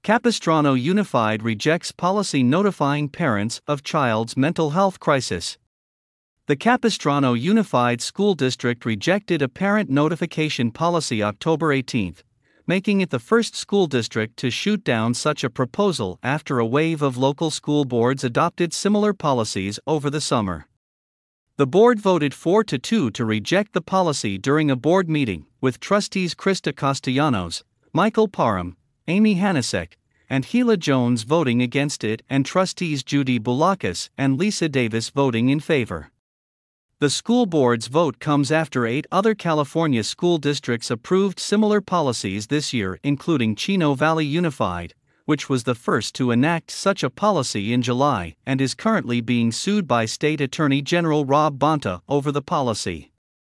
Capistrano Unified rejects policy notifying parents of child's mental health crisis. The Capistrano Unified School District rejected a parent notification policy October 18, making it the first school district to shoot down such a proposal after a wave of local school boards adopted similar policies over the summer. The board voted 4-2 to reject the policy during a board meeting, with trustees Krista Castellanos, Michael Parham, Amy Hanasek, and Gila Jones voting against it, and trustees Judy Boulakis and Lisa Davis voting in favor. The school board's vote comes after 8 other California school districts approved similar policies this year, including Chino Valley Unified, which was the first to enact such a policy in July and is currently being sued by State Attorney General Rob Bonta over the policy.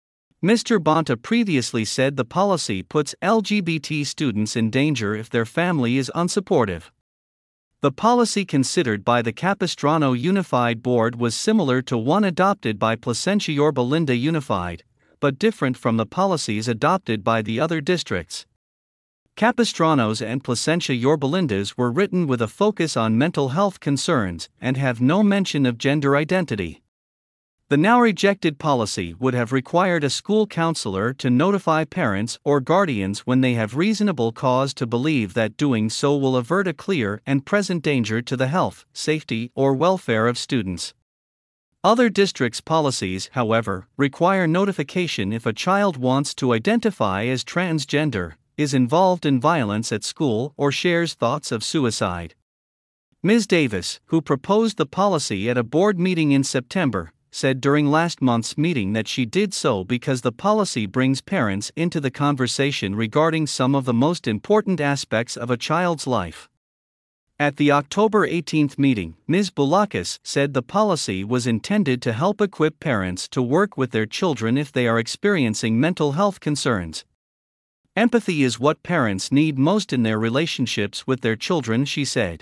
Mr. Bonta previously said the policy puts LGBT students in danger if their family is unsupportive. The policy considered by the Capistrano Unified Board was similar to one adopted by Placentia Yorba Linda Unified, but different from the policies adopted by the other districts. Capistrano's and Placentia Yorba Linda's were written with a focus on mental health concerns and have no mention of gender identity. The now rejected policy would have required a school counselor to notify parents or guardians when they have reasonable cause to believe that doing so will avert a clear and present danger to the health, safety, or welfare of students. Other districts' policies, however, require notification if a child wants to identify as transgender, is involved in violence at school, or shares thoughts of suicide. Ms. Davis, who proposed the policy at a board meeting in September, said during last month's meeting that she did so because the policy brings parents into the conversation regarding some of the most important aspects of a child's life. At the October 18 meeting, Ms. Boulakis said the policy was intended to help equip parents to work with their children if they are experiencing mental health concerns. Empathy is what parents need most in their relationships with their children, she said.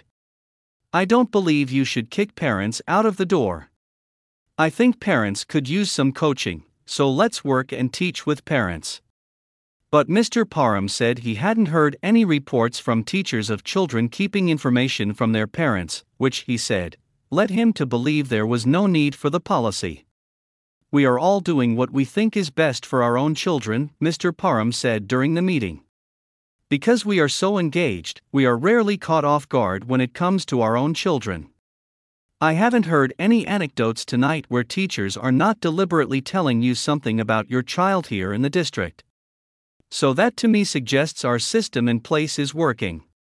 I don't believe you should kick parents out of the door. I think parents could use some coaching, so let's work and teach with parents. But Mr. Parham said he hadn't heard any reports from teachers of children keeping information from their parents, which, he said, led him to believe there was no need for the policy. We are all doing what we think is best for our own children, Mr. Parham said during the meeting. Because we are so engaged, we are rarely caught off guard when it comes to our own children. I haven't heard any anecdotes tonight where teachers are not deliberately telling you something about your child here in the district. So that to me suggests our system in place is working.